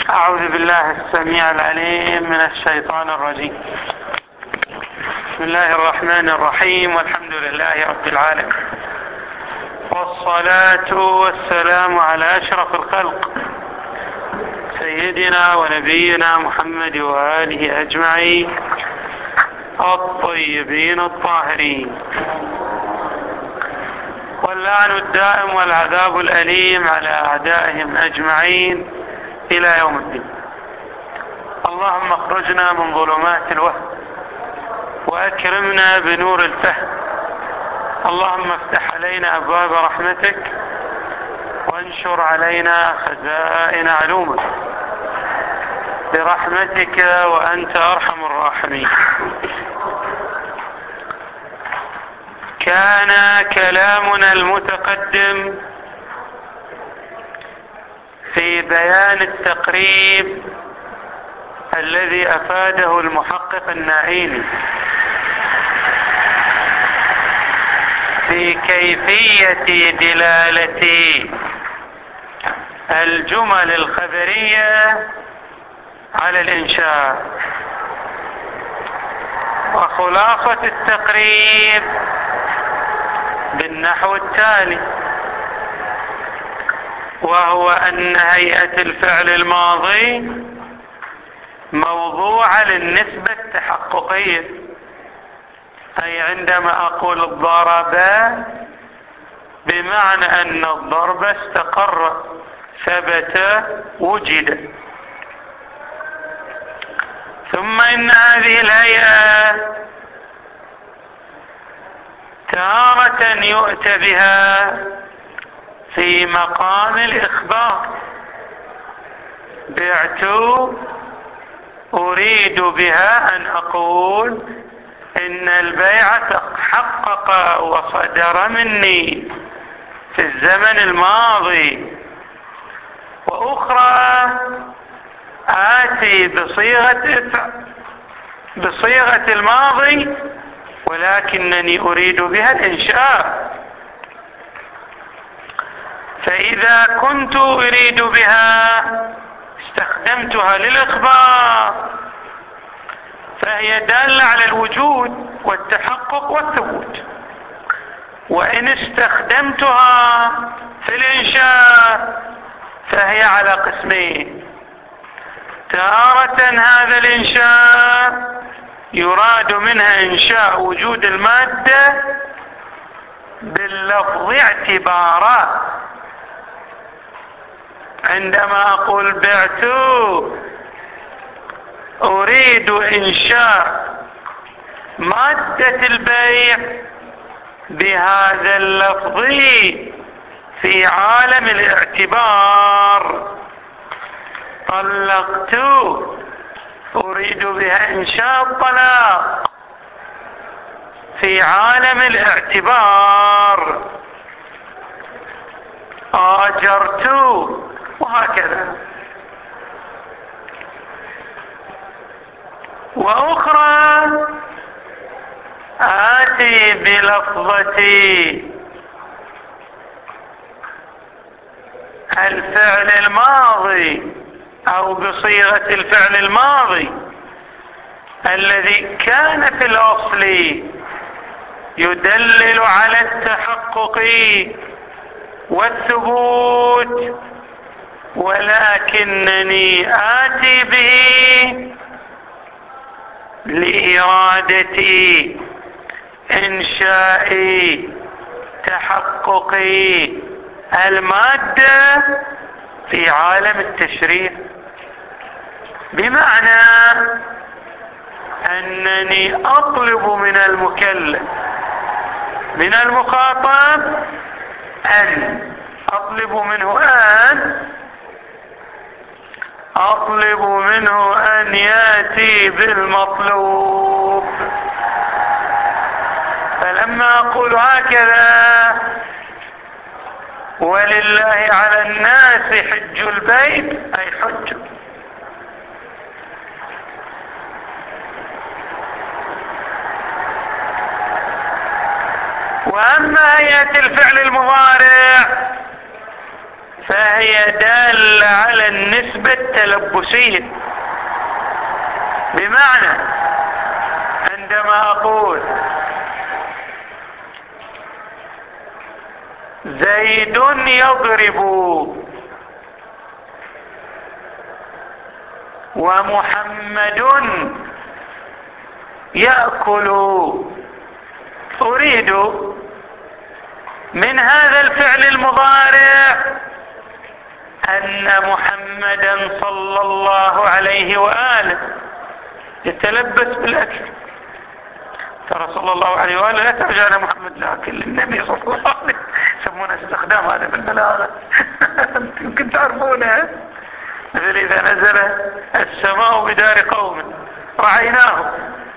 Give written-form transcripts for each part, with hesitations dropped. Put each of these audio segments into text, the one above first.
أعوذ بالله السميع العليم من الشيطان الرجيم. بسم الله الرحمن الرحيم، والحمد لله رب العالمين، والصلاة والسلام على أشرف الخلق سيدنا ونبينا محمد وآله أجمعين الطيبين الطاهرين، واللعن الدائم والعذاب الأليم على أعدائهم أجمعين إلى يوم الدين. اللهم اخرجنا من ظلمات الوهم وأكرمنا بنور الفهم. اللهم افتح علينا أبواب رحمتك وانشر علينا خزائن علومك برحمتك وأنت أرحم الراحمين. كان كلامنا المتقدم في بيان التقريب الذي أفاده المحقق النعيمي في كيفية دلالة الجمل الخبرية على الإنشاء. وخلاصة التقريب بالنحو التالي، وهو أن هيئة الفعل الماضي موضوعة للنسبة التحققية، أي عندما أقول الضرب بمعنى أن الضرب استقر، ثبت، وجد. ثم إن هذه الهيئة تارة يؤتى بها في مقام الإخبار. بعت أريد بها أن أقول إن البيع تحقق وصدر مني في الزمن الماضي. وأخرى آتي بصيغة الماضي ولكنني أريد بها الإنشاء. فإذا كنت أريد بها استخدمتها للإخبار، فهي دالة على الوجود والتحقق والثبوت. وإن استخدمتها في الإنشاء فهي على قسمين: تارة هذا الإنشاء يراد منها إنشاء وجود المادة باللفظ اعتبارا. عندما أقول بعت أريد إنشاء مادة البيع بهذا اللفظ في عالم الاعتبار. طلقت أريد بها إنشاء الطلاق في عالم الاعتبار. آجرت، وهكذا. وأخرى آتي بلفظة الفعل الماضي أو بصيغة الفعل الماضي الذي كان في الأصل يدلل على التحقق والثبوت، ولكنني آتي به لإرادة إنشاء تحقق المادة في عالم التشريع، بمعنى أنني أطلب من المكلف، من المخاطب، أن أطلب منه أن يأتي بالمطلوب. فلما أقول هكذا: ولله على الناس حج البيت، أي حج. وأما هيئة الفعل المضارع فهي دالة على النسبة تلبسية. بمعنى عندما أقول زيد يضرب ومحمد يأكل، أريد من هذا الفعل المضارع أن محمدا صلى الله عليه وآله يتلبس بالأكل. ترى صلى الله عليه وآله لا ترجع على محمد لكن النبي صلى الله عليه وسلم، يسمونه استخدام هذا في البلاغة يمكن تعرفونه. مثل إذا نزل السماء بدار قوم رعيناه،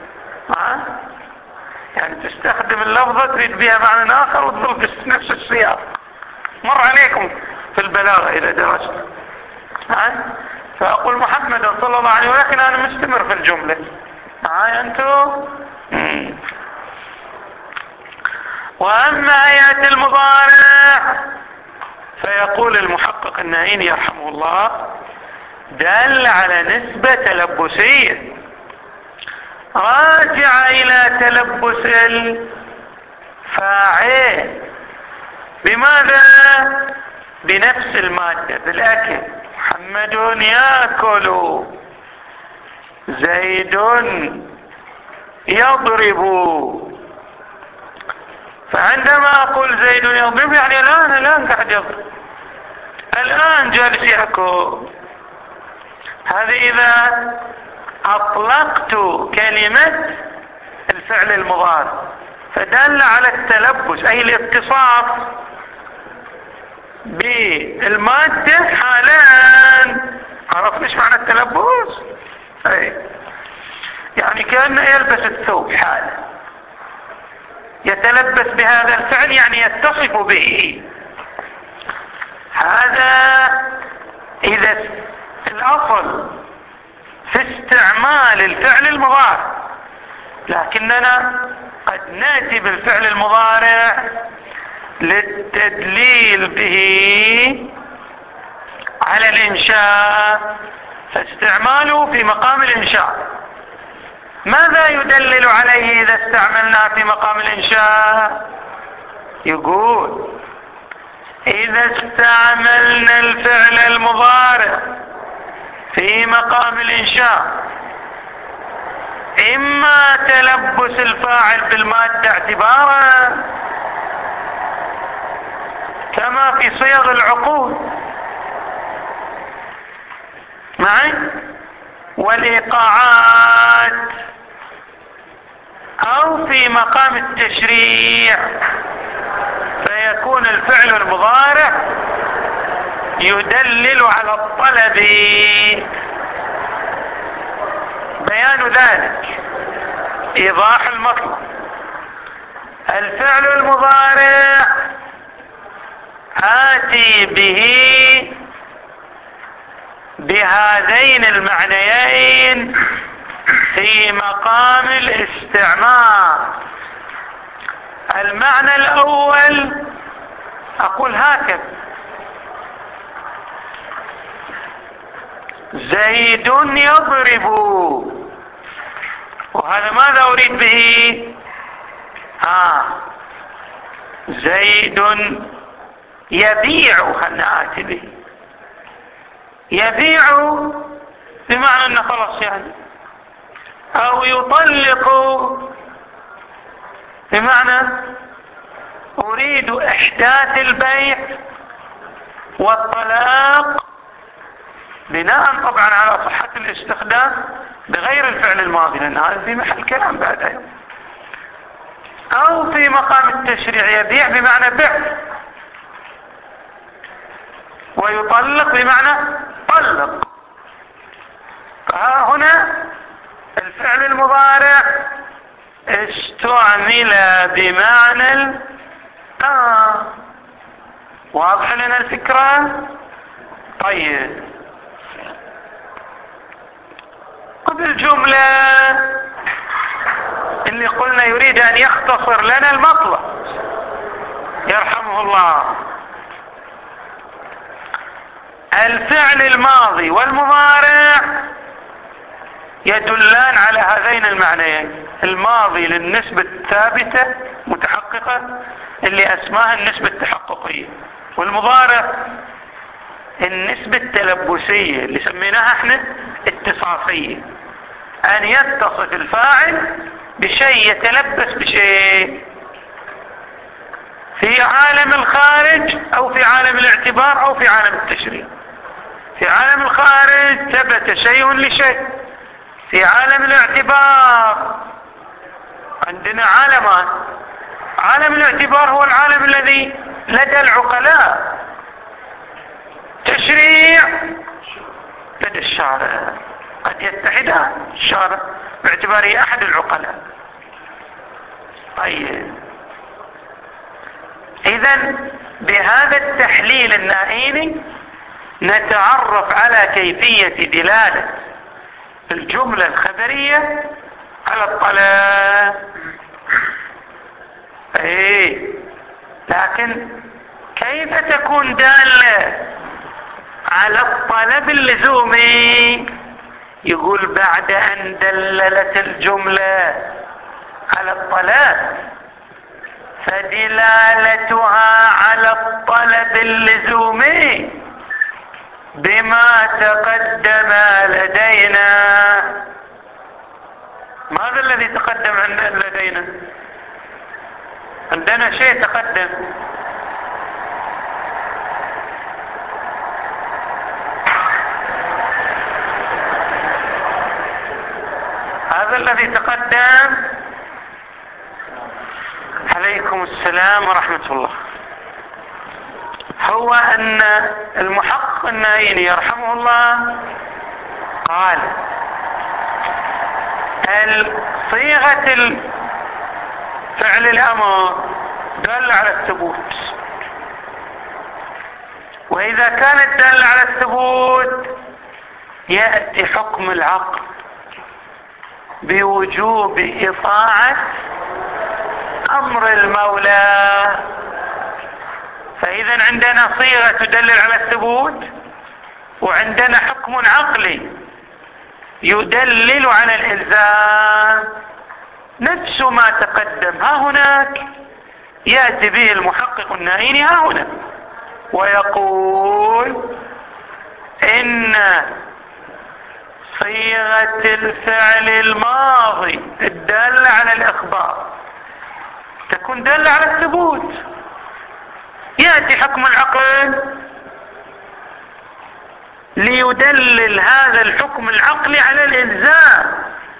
يعني تستخدم اللفظة تريد بها معنى آخر وتظل في نفس السياق. مر عليكم في البلاغة إذا درست. فأقول محمد صلى الله عليه وسلم لكن أنا مستمر في الجملة. أنتم وأما آيات المضارع فيقول المحقق النائين يرحمه الله دل على نسبة تلبسية راجع إلى تلبس الفاعل. بماذا؟ بنفس المادة، بالأكل. محمد يأكل، زيد يضرب. فعندما أقول زيد يضرب يعني الآن قاعد يضرب، الآن جالس يأكل. هذا إذا أطلقت كلمة الفعل المضارع فدل على التلبس، أي الاتصاف بالمادة حالا. عرفت ايش معنى التلبس؟ يعني كأنه يلبس الثوب حالا، يتلبس بهذا الفعل يعني يتصف به. هذا إذا الأصل في استعمال الفعل المضارع، لكننا قد نأتي بالفعل المضارع للتدليل به على الإنشاء، فاستعماله في مقام الإنشاء. ماذا يدلل عليه إذا استعملنا في مقام الإنشاء؟ يقول إذا استعملنا الفعل المضارع في مقام الإنشاء إما تلبس الفاعل بالمادة اعتبارا كما في صيغ العقود معي والإيقاعات، أو في مقام التشريع فيكون الفعل المضارع يدلل على الطلب. بيان ذلك إيضاح المطلب. الفعل المضارع آتي به بهذين المعنيين في مقام الاستعمال. المعنى الأول أقول هكذا: زيد يضرب، وهذا ماذا أريد به؟ زيد يبيع، خلنا آتي به. يبيع بمعنى أنه خلاص يعني، أو يطلق بمعنى أريد إحداث البيع والطلاق بناء طبعا على صحة الاستخدام بغير الفعل الماضي، لأن هذا في محل كلام بعد أيضا. أو في مقام التشريع يبيع بمعنى بيع، ويطلق بمعنى طلق. فها هنا الفعل المضارع استعمل بمعنى واضح لنا الفكرة؟ طيب، وبالجملة اللي قلنا يريد أن يختصر لنا المطلب يرحمه الله، الفعل الماضي والمضارع يدلان على هذين المعنيين: الماضي للنسبة الثابتة متحققة اللي اسمها النسبة التحققية، والمضارع النسبة التلبسية اللي سميناها احنا اتصافية، ان يتصف الفاعل بشيء يتلبس بشيء في عالم الخارج او في عالم الاعتبار او في عالم التشريع. في عالم الخارج ثبت شيء لشيء، في عالم الاعتبار عندنا عالمان. عالم الاعتبار هو العالم الذي لدى العقلاء، تشريع لدى الشارع، قد يتحدان الشارع باعتباره احد العقلاء. طيب، اذن بهذا التحليل النائيني نتعرف على كيفية دلالة الجملة الخبرية على الطلب. لكن كيف تكون دالة على الطلب اللزومي؟ يقول بعد ان دللت الجملة على الطلب فدلالتها على الطلب اللزومي بما تقدم لدينا. ماذا الذي تقدم لدينا؟ عندنا شيء تقدم، هذا الذي تقدم. عليكم السلام ورحمة الله. هو ان المحقق النائيني يرحمه الله قال صيغة فعل الامر دل على الثبوت، واذا كانت دل على الثبوت يأتي حكم العقل بوجوب اطاعة امر المولى. فاذا عندنا صيغة تدلل على الثبوت، وعندنا حكم عقلي يدلل على الالزام، نفس ما تقدم. ها هناك يأتي به المحقق النائيني ها هنا ويقول ان صيغة الفعل الماضي الدالة على الاخبار تكون دالة على الثبوت. يأتي حكم العقل ليدلل هذا الحكم العقلي على الإلزام.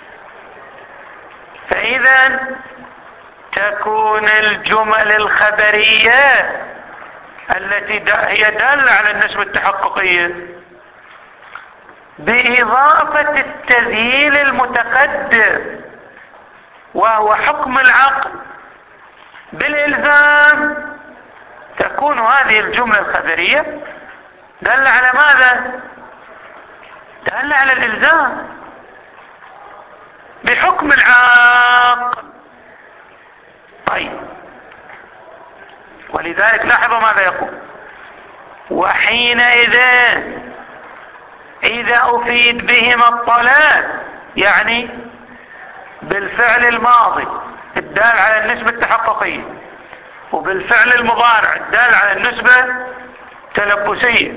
فإذا تكون الجمل الخبرية التي هي دالة على النسبة التحققية بإضافة التذييل المتقدم وهو حكم العقل بالإلزام، تكون هذه الجملة الخبرية دالة على ماذا؟ دالة على الإلزام بحكم العقل. طيب، ولذلك لاحظوا ماذا يقول: وحينئذ إذا أفيد بهما الطلب، يعني بالفعل الماضي الدال على النسبة التحققية وبالفعل المضارع الدال على النسبة التلبسية،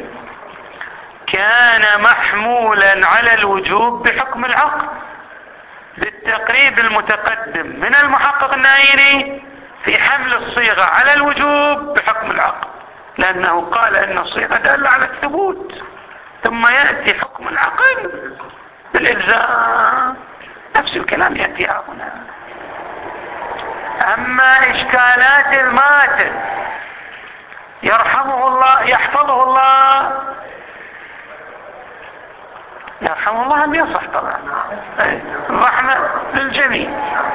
كان محمولا على الوجوب بحكم العقل بالتقريب المتقدم من المحقق النائيني في حمل الصيغة على الوجوب بحكم العقل، لأنه قال أن الصيغة دالة على الثبوت، ثم يأتي حكم العقل بالإلزام. نفس الكلام يأتي هنا. أما إشكالات الماتن يرحمه الله يحفظه الله، يرحمه الله أم يصح طبعا، الرحمة للجميع.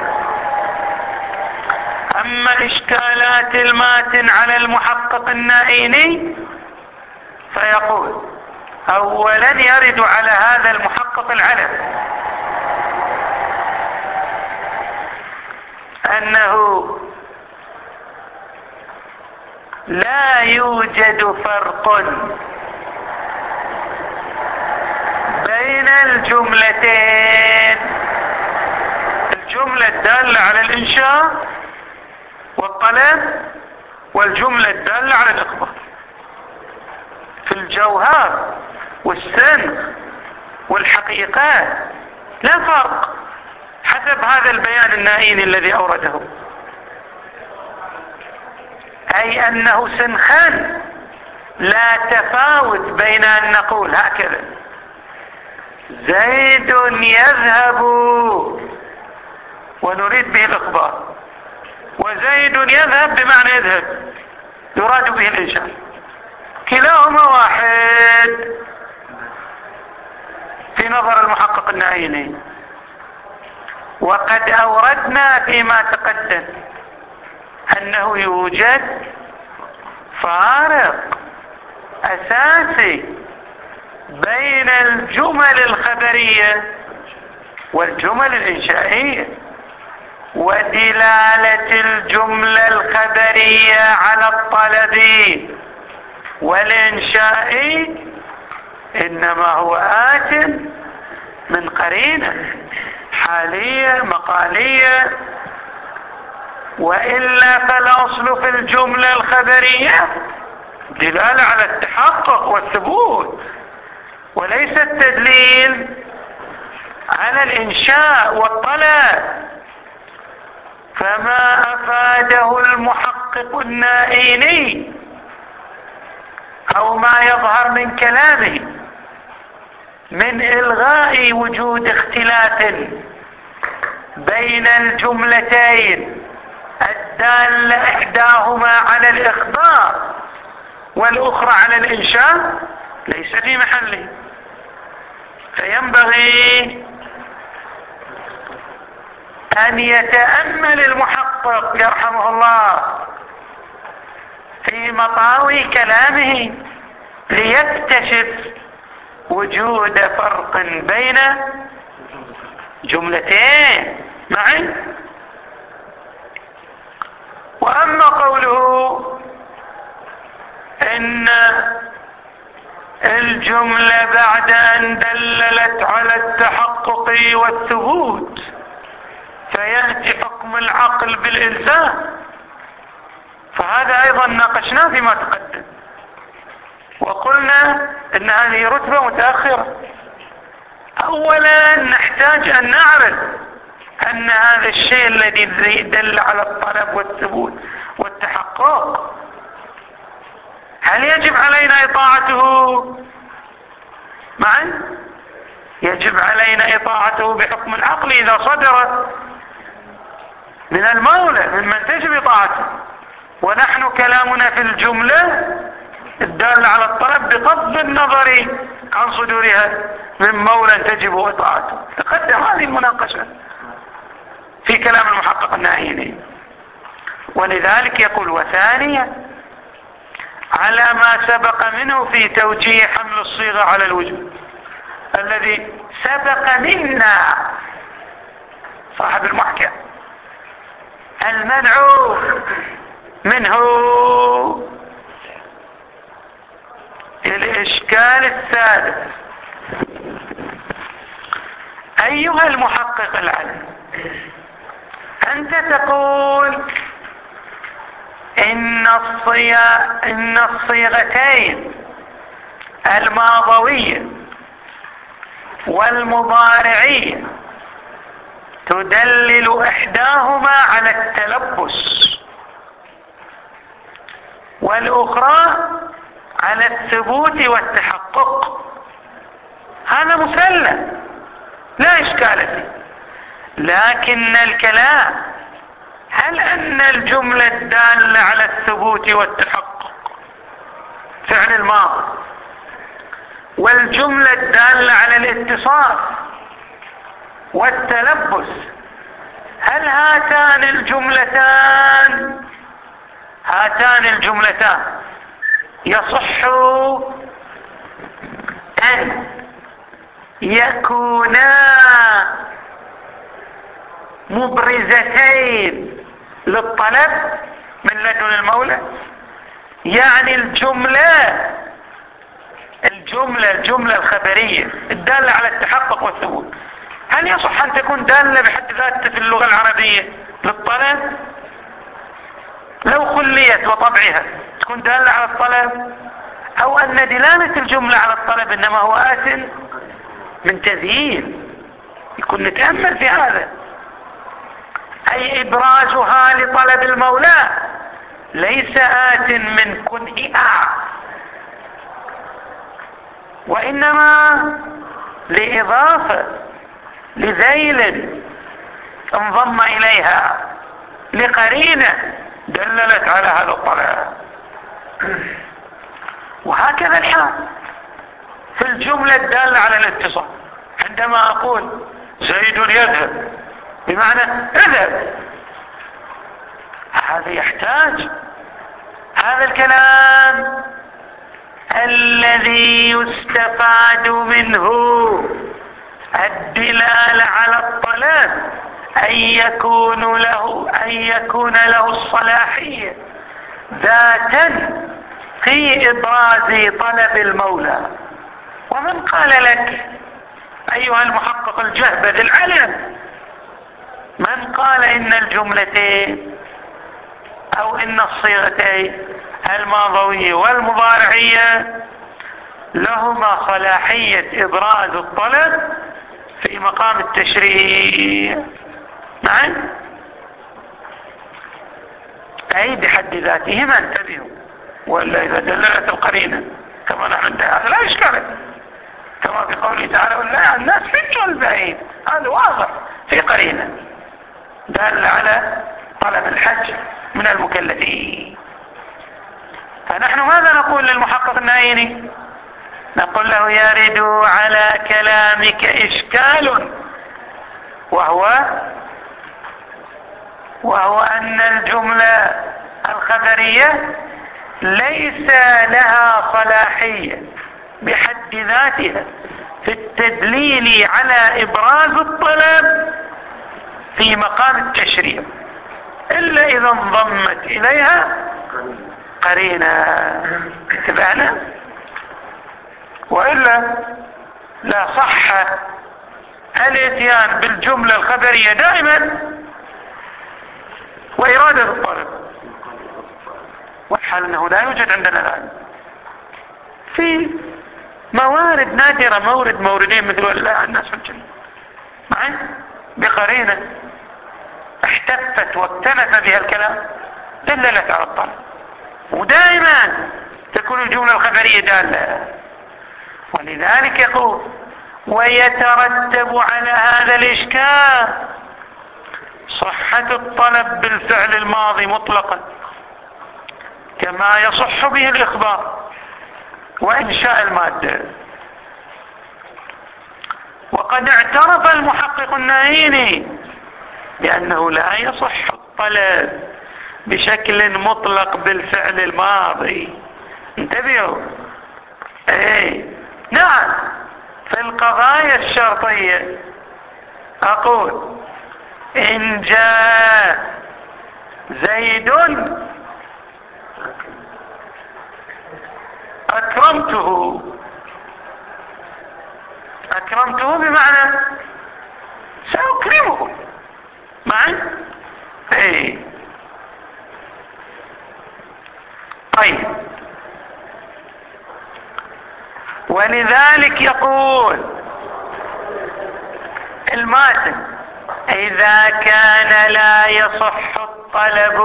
أما إشكالات الماتن على المحقق النائيني فيقول: أولا يرد على هذا المحقق العلم أنه لا يوجد فرق بين الجملتين الدالة على الإنشاء والطلب والجملة الدالة على الإخبار. في الجوهر والسنخ والحقيقة لا فرق حسب هذا البيان النائين الذي أورده، أي أنه سنخان لا تفاوت بين أن نقول هكذا: زيد يذهب ونريد به الإخبار، وزيد يذهب بمعنى يذهب يراد به الإنشاء، كلاهما واحد في نظر المحقق النائيني. وقد أوردنا فيما تقدم أنه يوجد فارق أساسي بين الجمل الخبرية والجمل الإنشائية، ودلالة الجملة الخبرية على الطلب والإنشاء إنما هو آت من قرينة حالية مقالية، وإلا فالأصل في الجملة الخبرية دلالة على التحقق والثبوت، وليس التدليل على الإنشاء والطلب. فما أفاده المحقق النائيني أو ما يظهر من كلامه من إلغاء وجود اختلاف بين الجملتين الدالة إحداهما على الإخبار والأخرى على الإنشاء ليس في محله. فينبغي أن يتأمل المحقق يرحمه الله في مطاوي كلامه ليكتشف وجود فرق بين جملتين معا. وأما قوله إن الجملة بعد أن دللت على التحقق والثبوت فيأتي حكم العقل بالإلزام، فهذا أيضا ناقشناه فيما تقدم، وقلنا إن هذه رتبة متأخرة. أولا نحتاج أن نعرف أن هذا الشيء الذي دل على الطلب والثبوت والتحقق هل يجب علينا إطاعته معا؟ يجب علينا إطاعته بحكم العقل إذا صدرت من المولى ممن تجب إطاعته، ونحن كلامنا في الجملة الدالة على الطلب بغض النظر عن صدورها من مولى تجب إطاعته. تقدم هذه المناقشة في كلام المحقق النائيني. ولذلك يقول: وثانيا على ما سبق منه في توجيه حمل الصيغة على الوجوب الذي سبق منا صاحب المحكم، المنع منه الإشكال السادس. أيها المحقق العلم، أنت تقول إن الصيغتين الماضوية والمضارعية تدلل إحداهما على التلبس والأخرى على الثبوت والتحقق. هذا مسلم لا إشكال فيه، لكن الكلام هل أن الجملة الدالة على الثبوت والتحقق فعل الماضي والجملة الدالة على الاتصال والتلبس هل هاتان الجملتان يصح أن يكونا مبرزتين للطلب من لدن المولى؟ يعني الجملة الخبرية الدالة على التحقق والثبوت هل يصح ان تكون دالة بحد ذاتها في اللغة العربية للطلب؟ لو خليت وطبعها تكون دالة على الطلب، او ان دلالة الجملة على الطلب انما هو آت من تذييل، يكون نتأمل في هذا. اي ابرازها لطلب المولى ليس آت من كنهها، وانما لإضافة لذيل انضم اليها لقرينة دللت على هذا الطلب. وهكذا الحال في الجملة الدالة على الاتصال، عندما اقول زيد يذهب بمعنى اذهب، هذا يحتاج هذا الكلام الذي يستفاد منه الدلالة على الطلب أن يكون له الصلاحية ذاتا في إبراز طلب المولى. ومن قال لك أيها المحقق الجهبذ العلم، من قال إن الجملتين أو إن الصيغتين الماضوية والمضارعية لهما صلاحية إبراز الطلب في مقام التشريع؟ نعم، أي بحد ذاتهما انتبهوا، ولا إذا دللت القرينة كما نحن هذا لا إشكال، كما في قوله تعالى ولا الناس في والبعيد، هذا واضح في قرينة دل على طلب الحج من المكلفين. فنحن ماذا نقول للمحقق النائيني؟ نقول له يرد على كلامك إشكال، وهو أن الجملة الخبرية ليس لها صلاحية بحد ذاتها في التدليل على إبراز الطلب في مقام التشريع إلا إذا انضمت إليها قرينة. اتبعنا؟ وإلا لا صح الاتيان بالجملة الخبرية دائما وإرادة الطلب، والحال أنه لا يوجد عندنا الآن في موارد نادرة، موردين مثل ولا الناس في الجنة معي بقرينة احتفت واكتنف بها الكلام دللت على الطلب، ودائما تكون الجملة الخبرية دالة. ولذلك يقول ويترتب على هذا الإشكال صحة الطلب بالفعل الماضي مطلقا كما يصح به الإخبار وإنشاء المادة. وقد اعترف المحقق النائيني بأنه لا يصح الطلب بشكل مطلق بالفعل الماضي. انتبهوا، نعم، في القضايا الشرطية أقول إن جاء زيد أكرمته بمعنى سأكرمه معي. طيب، ولذلك يقول الماتن إذا كان لا يصح الطلب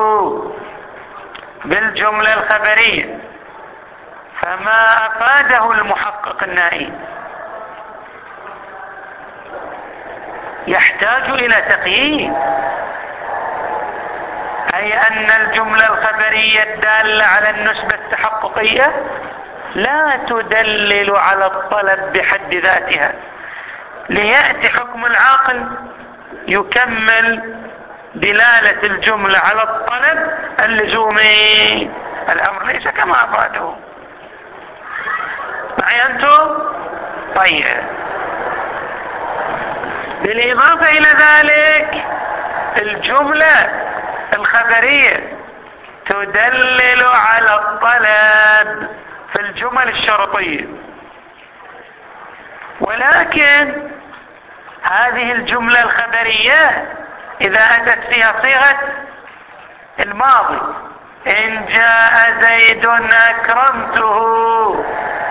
بالجملة الخبرية فما أفاده المحقق النائي يحتاج إلى تقييد، أي أن الجملة الخبرية الدالة على النسبة التحققية لا تدلل على الطلب بحد ذاتها، ليأتي حكم العاقل يكمل دلالة الجملة على الطلب اللزومي. الأمر ليس كما أفاده معي أنتم؟ طيب، بالإضافة إلى ذلك الجملة الخبرية تدلل على الطلب في الجمل الشرطية، ولكن هذه الجملة الخبرية إذا أتت فيها صيغة الماضي، إن جاء زيد أكرمته.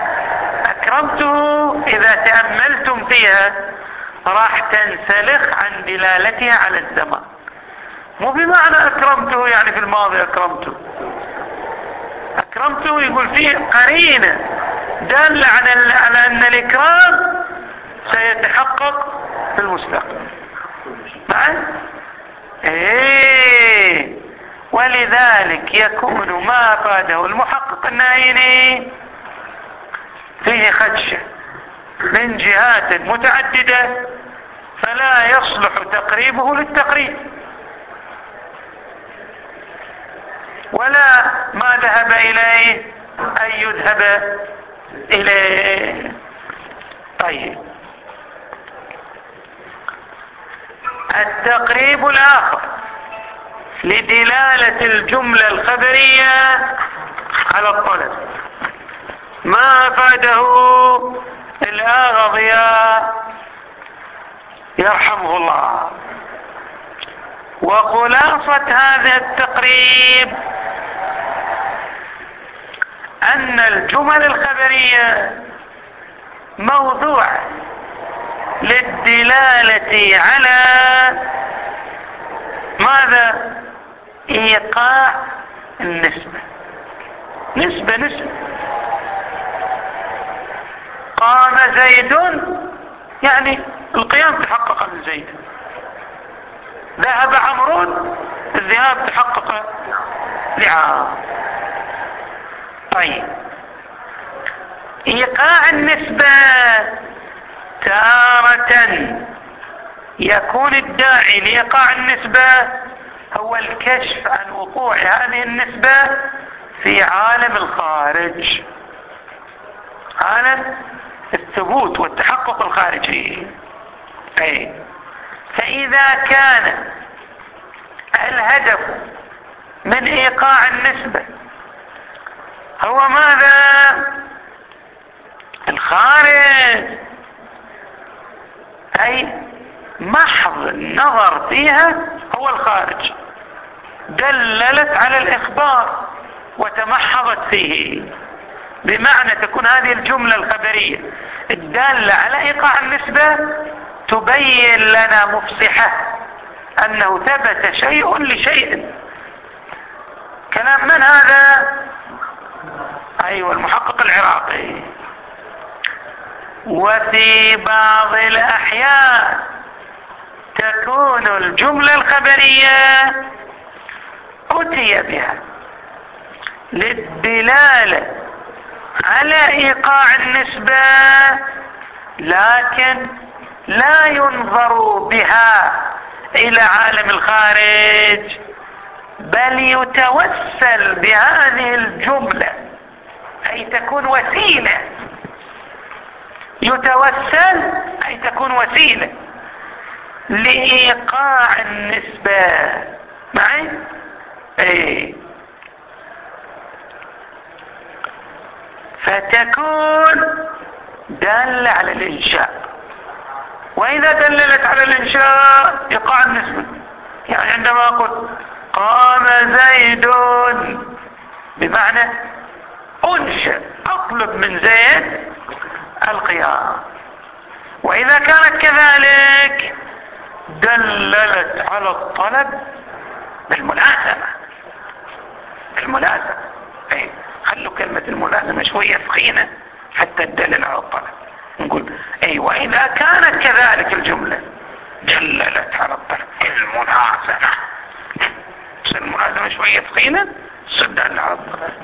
أكرمته إذا تأملتم فيها راح تنسلخ عن دلالتها على الزمان، مو بمعنى أكرمته يعني في الماضي أكرمته. أكرمته يقول فيه قرينة دل على أن الإكرام سيتحقق في المستقبل. معي؟ إيه، ولذلك يكون ما أفاده المحقق النائني فيه خدشة من جهات متعددة، فلا يصلح تقريبه للتقريب، ولا ما ذهب إليه أن يذهب إليه. طيب، التقريب الآخر لدلالة الجملة الخبرية على الطلب ما أفاده الآغضياء يرحمه الله. وخلاصة هذا التقريب أن الجمل الخبرية موضوعة للدلالة على ماذا؟ إيقاع النسبة. نسبة قام زيد يعني القيام تحقق من زيد، ذهب عمرو الذهاب تحقق لعام. طيب، إيقاع النسبة تارة يكون الداعي لإيقاع النسبة هو الكشف عن وقوع هذه النسبة في عالم الخارج، عالم الثبوت والتحقق الخارجي. أي، فإذا كان الهدف من إيقاع النسبة هو ماذا؟ الخارج، أي محض النظر فيها هو الخارج، دللت على الإخبار وتمحضت فيه، بمعنى تكون هذه الجملة الخبرية الدالة على إيقاع النسبة تبين لنا مفصحة أنه ثبت شيء لشيء. كلام من هذا؟ أيوة، المحقق العراقي. وفي بعض الأحيان تكون الجملة الخبرية أتي بها للدلالة على إيقاع النسبة، لكن لا ينظر بها إلى عالم الخارج، بل يتوسل بهذه الجملة، أي تكون وسيلة. يتوسل أي تكون وسيلة لإيقاع النسبة. معي؟ أي، فتكون دالة على الإنشاء. وإذا دللت على الإنشاء إيقاع النسبة، يعني عندما أقول قام زيد بمعنى أنشأ، أطلب من زيد القيام. وإذا كانت كذلك دللت على الطلب بالملازمة. أي، خلوا كلمة الملازمة شوية ثقيلة حتى تدلل على الطلب. نقول أي، وإذا كانت كذلك الجملة دللت على الطلب الملازمة، بس الملازمة شوية ثقيلة تدل على الطلب.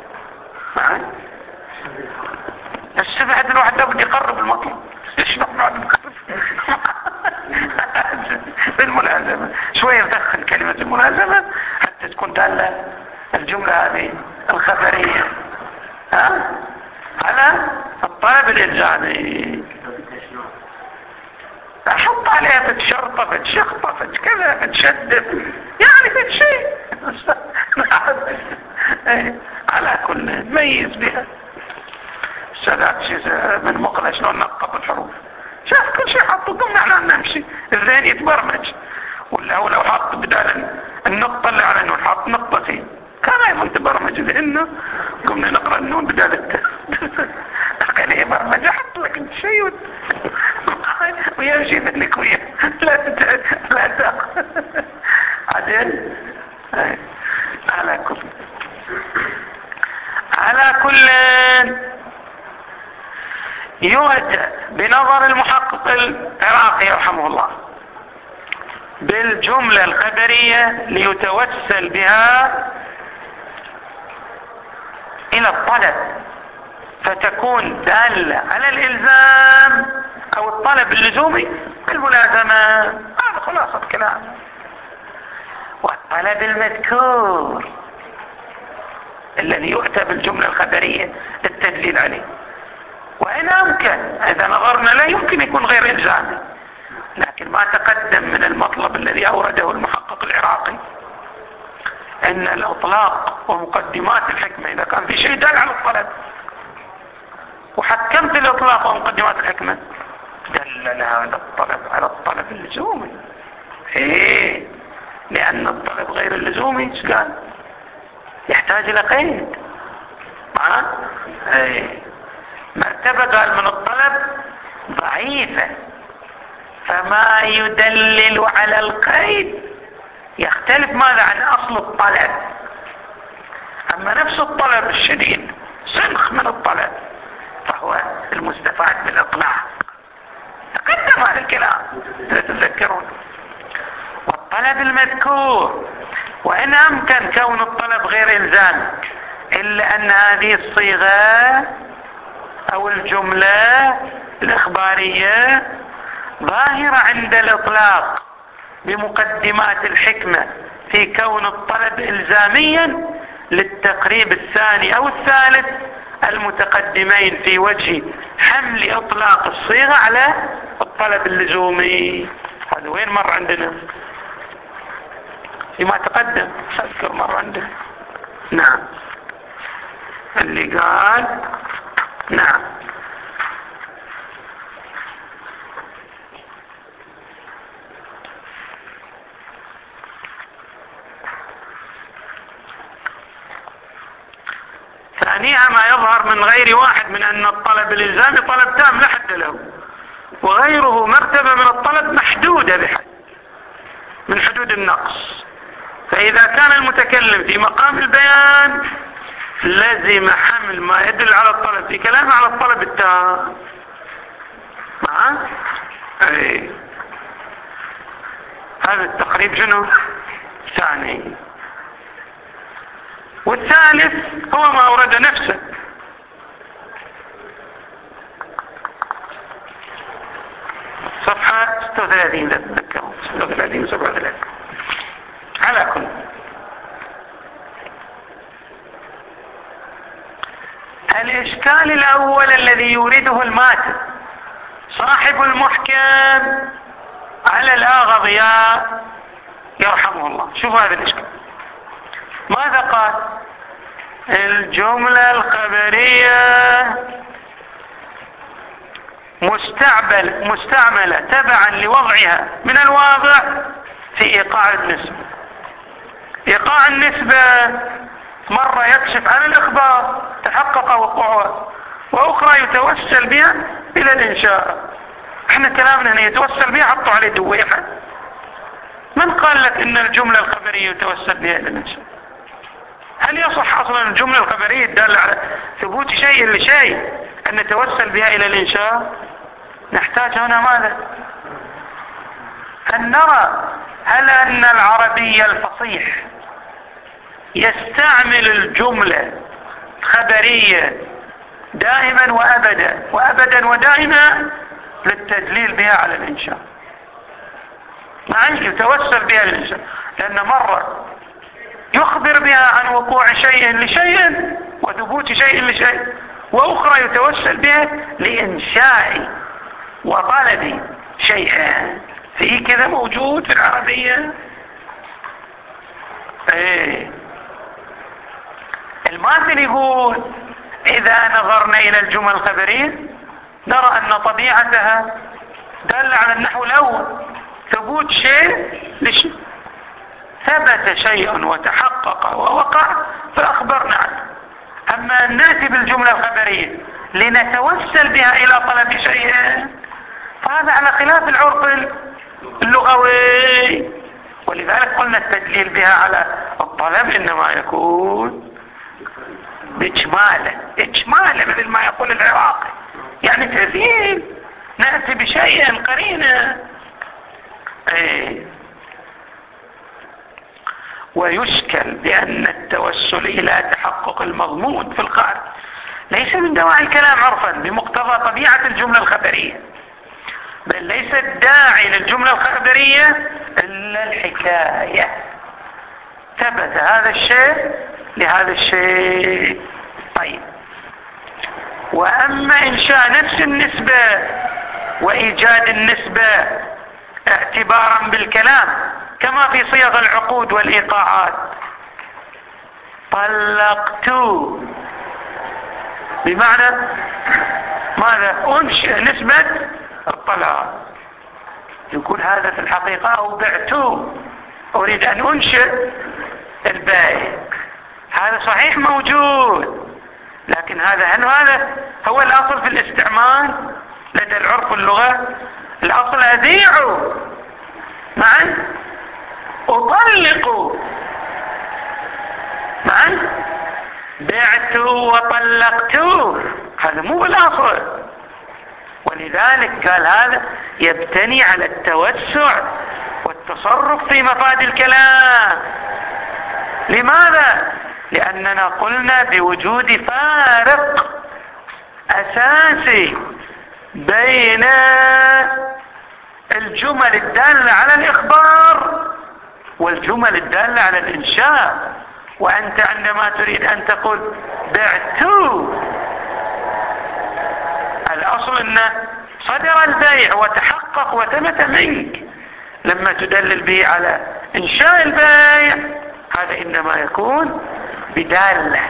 السبع الواحد لابد يقرب المطلوب. ليش نقعد نقرب بالملازمة شوية، ندخل كلمة الملازمة حتى تكون دالة الجملة هذه الخبرية على الطلب الإلزامي. أحط عليها فتشرطة فتشخطة فتكذا فتشدد، يعني فتشيء على كل ميز بها. السادات من مقلة شلون نقط الحروف، شاف كل شيء حطوا ضمن على عشان نمشي، الذهن يتبرمج. ولو حط بدال النقطة اللي على النون حط نقطتين كان ايضا تبرمج ذهننا. قمنا نقرأ النون بدال كان يبرمج حط لك الشيء ويمشي ذهنك وياه لا تاخذ عدل. على كل يؤتى بنظر المحقق العراقي رحمه الله بالجملة الخبرية ليتوسل بها إلى الطلب فتكون دالة على الإلزام أو الطلب اللزومي بالملازمة. هذا خلاصة الكلام. والطلب المذكور الذي يؤتى بالجملة الخبرية للتدليل عليه، وإن أمكن إذا نظرنا لا يمكن يكون غير إلزامي، لكن ما تقدم من المطلب الذي أورده المحقق العراقي أن الإطلاق ومقدمات الحكمة إذا كان في شيء دال على الطلب وحكمت الإطلاق ومقدمات الحكمة دل هذا الطلب على الطلب اللزومي. إيه، لأن الطلب غير اللزومي ايش قال؟ يحتاج إلى قيد. إيه، مرتبة قال من الطلب ضعيفة، فما يدلل على القيد يختلف ماذا عن أصل الطلب. أما نفس الطلب الشديد سنخ من الطلب فهو المستفاد بالإطلاق. تقدم هذا الكلام تتذكرون. والطلب المذكور وإن أمكن كون الطلب غير إلزامي إلا أن هذه الصيغة أو الجملة الإخبارية ظاهرة عند الإطلاق بمقدمات الحكمة في كون الطلب إلزاميا للتقريب الثاني أو الثالث المتقدمين في وجه حمل إطلاق الصيغة على الطلب اللزومي. هذا وين مر عندنا؟ فيما تقدم أذكر مر عندنا. نعم، اللي قال نعم ثانيها ما يظهر من غير واحد من أن الطلب الإلزامي طلب تام لا حد له، وغيره مرتبة من الطلب محدودة بحد من حدود النقص. فإذا كان المتكلم في مقام البيان لزم حمل ما يدل على الطلب في كلامه على الطلب التام. أي هذا التقريب شنو؟ ثاني. والثالث هو ما أورد نفسه. صفحة 36 لا تتذكرون 36 37. على كل الإشكال الأول الذي يورده الماتن صاحب المحكم على الآغضياء يرحمه الله. شوفوا هذا الإشكال ماذا قال؟ الجملة الخبرية مستعملة تبعا لوضعها من الواضع في إيقاع النسبة. إيقاع النسبة مرة يكشف عن الإخبار تحقق وقوعها، وأخرى يتوسل بها إلى الإنشاء. احنا كلامنا هنا يتوسل بها حطوا عليه دويحة. من قال لك إن الجملة الخبرية يتوسل بها إلى الإنشاء؟ هل يصح أصلا الجملة الخبرية الدالة على ثبوت شيء لشيء أن نتوسل بها إلى الإنشاء؟ نحتاج هنا ماذا؟ أن نرى هل أن العربي الفصيح يستعمل الجملة خبرية دائما وأبدا ودائما للتدليل بها على الإنشاء. نعم يتوسل بها للإنشاء، لأن مرة يخبر بها عن وقوع شيء لشيء وثبوت شيء لشيء، وأخرى يتوسل بها لإنشاء وطلب شيء. في كذا موجود في العربية. الماثل يقول إذا نظرنا إلى الجمل الخبرية نرى أن طبيعتها دل على النحو الأول، ثبوت شيء لشيء، ثبت شيء وتحقق ووقع فأخبرنا عنه. أما أن نأتي بالجملة الخبرية لنتوسل بها إلى طلب شيء، فهذا على خلاف العرف اللغوي. ولذلك قلنا التدليل بها على الطلب إنما يكون إجمالا مثل ما يقول العراقي، يعني تدليل، نأتي بشيء قرينة. ويشكل بأن التوسل إلى تحقق المضمون في الخارج ليس من دواعي الكلام عرفا بمقتضى طبيعة الجملة الخبرية، بل ليس الداعي للجملة الخبرية إلا الحكاية، ثبت هذا الشيء لهذا الشيء. طيب، وأما إنشاء نفس النسبة وإيجاد النسبة اعتبارا بالكلام كما في صيغ العقود والإيقاعات، طلقت بمعنى ماذا؟ أنشئ نسبة الطلاق، يقول هذا في الحقيقة أو بعت، أريد أن أنشئ البائع، هذا صحيح موجود، لكن هل هذا هو الأصل في الاستعمال لدى العرف واللغة؟ الأصل أبيع معا أطلق معا، بعت وطلقت، هذا مو بالأصل. ولذلك قال هذا يبتني على التوسع والتصرف في مفاد الكلام. لماذا؟ لأننا قلنا بوجود فارق أساسي بين الجمل الدالة على الإخبار والجمل الدالة على الإنشاء. وأنت عندما تريد أن تقول بعت، الأصل أن صدر البيع وتحقق وثبت منك، لما تدلل به على إنشاء البيع هذا إنما يكون بدالة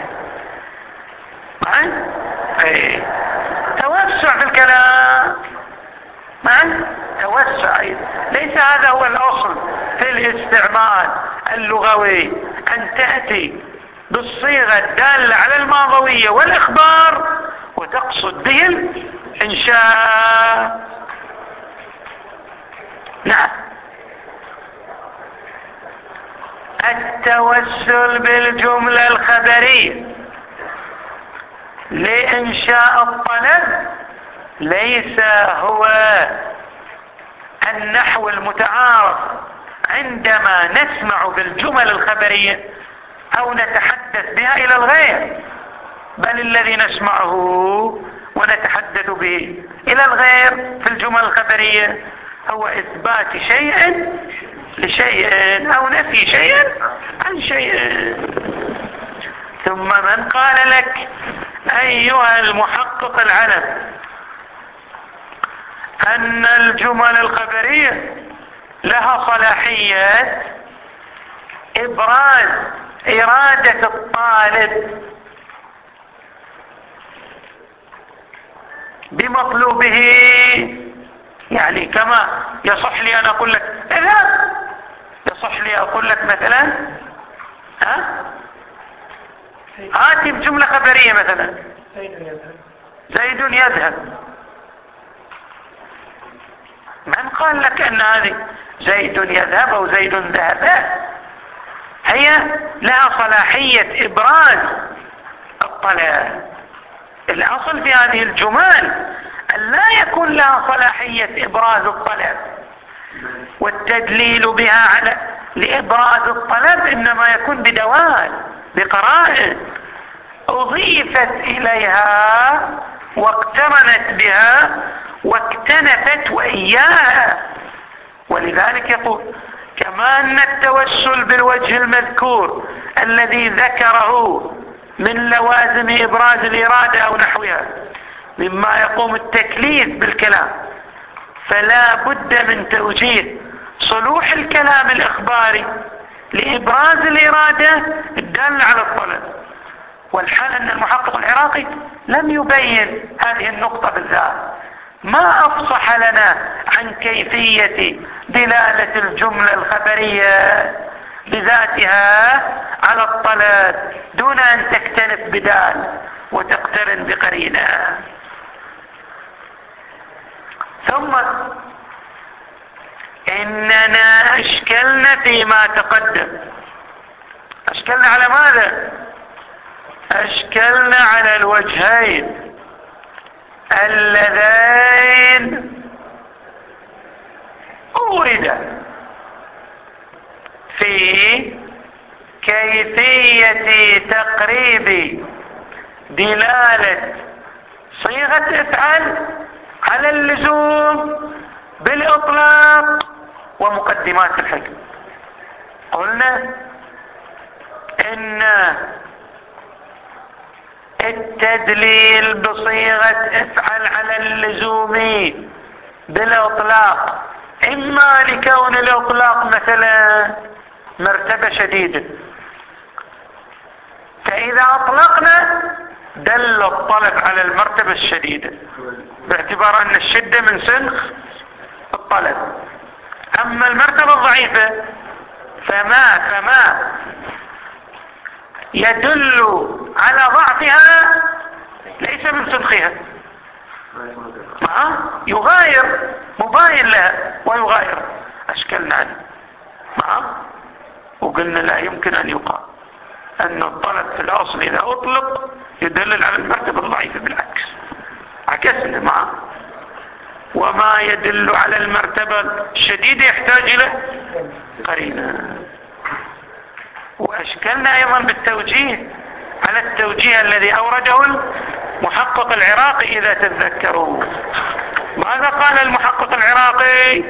توسع في الكلام توسع، ليس هذا هو الأصل في الاستعمال اللغوي أن تأتي بالصيغة الدالة على الماضوية والإخبار وتقصد به الإنشاء. نعم، التوسل بالجملة الخبرية لإنشاء الطلب ليس هو النحو المتعارف عندما نسمع بالجمل الخبرية أو نتحدث بها إلى الغير، بل الذي نسمعه ونتحدث به إلى الغير في الجمل الخبرية هو إثبات شيء لشيء أو نفي شيء عن شيء. ثم من قال لك أيها المحقق العلم أن الجمل الخبرية لها صلاحية إبراز إرادة الطالب بمطلوبه، يعني كما يصح لي أن أقول لك اذهب، يصح لي أقول لك مثلا آتي بجملة خبرية مثلا زيد يذهب. من قال لك أن هذه زيد يذهب أو زيد ذهب؟ هي لها صلاحية إبراز الطلب. الأصل في هذه الجمل أن لا يكون لها صلاحية إبراز الطلب، والتدليل بها على لإبراز الطلب إنما يكون بدوال بقرائن أضيفت إليها واقترنت بها واكتنفت وإياها. ولذلك يقول كما أن التوسل بالوجه المذكور الذي ذكره من لوازم إبراز الإرادة أو نحوها مما يقوم التكليف بالكلام، فلا بد من توجيه صلوح الكلام الإخباري لإبراز الإرادة الدالة على الطلب. والحال أن المحقق العراقي لم يبين هذه النقطة بالذات، ما أفصح لنا عن كيفية دلالة الجملة الخبرية بذاتها على الطلب دون أن تكتنف بدال وتقترن بقرينة. ثم إننا أشكلنا فيما تقدم. أشكلنا على ماذا؟ أشكلنا على الوجهين اللذين أوردا في كيفية تقريب دلالة صيغة افعل على اللزوم بالإطلاق ومقدمات الحكم. قلنا إن التدليل بصيغة افعل على اللزوم بالإطلاق إما لكون الإطلاق مثلا مرتبة شديدة، فإذا أطلقنا دل الطلب على المرتبة الشديدة باعتبار أن الشدة من سنخ الطلب. أما المرتبة الضعيفة فما يدل على ضعفها ليس من سنخها، يغاير مباين لها ويغاير. أشكلنا عنه وقلنا لا يمكن أن يقال أن الطلب في الأصل إذا أطلق يدلل على المرتبة الضعيفة، بالعكس عكسنا معه. وما يدل على المرتبة الشديدة يحتاج إلى قرينة. وأشكلنا أيضا بالتوجيه على التوجيه الذي أورده المحقق العراقي إذا تتذكروا. ماذا قال المحقق العراقي؟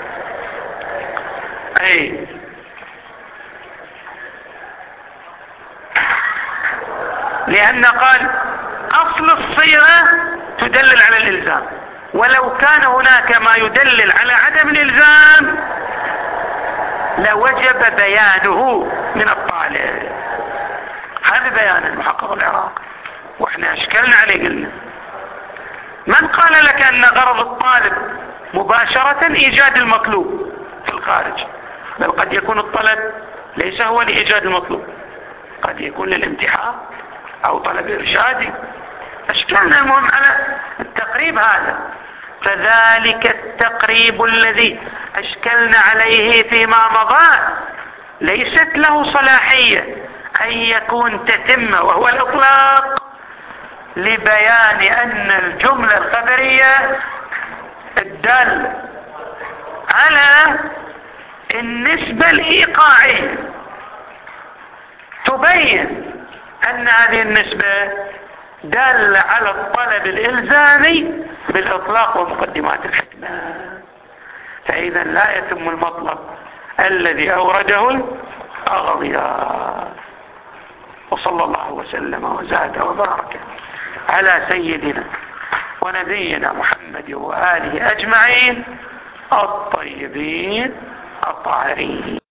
لأن قال أصل الصيغة تدلل على الإلزام، ولو كان هناك ما يدلل على عدم الإلزام لوجب بيانه من الطالب. هذا بيان المحقق العراقي واحنا اشكلنا عليه. قلنا من قال لك ان غرض الطالب مباشرة ايجاد المطلوب في الخارج؟ بل قد يكون الطلب ليس هو لايجاد المطلوب، قد يكون للامتحان او طلب ارشادي. اشكلنا المهم على التقريب هذا. فذلك التقريب الذي أشكلنا عليه فيما مضى ليست له صلاحية أن يكون تتمة وهو الإطلاق لبيان أن الجملة الخبرية الدالة على النسبة الإيقاعية تبين أن هذه النسبة دالة على الطلب الإلزامي بالإطلاق ومقدمات الحكمة. فإذا لا يتم المطلب الذي أورده الأغضياء. وصلى الله وسلم وزاد وبارك على سيدنا ونبينا محمد وآله أجمعين الطيبين الطاهرين.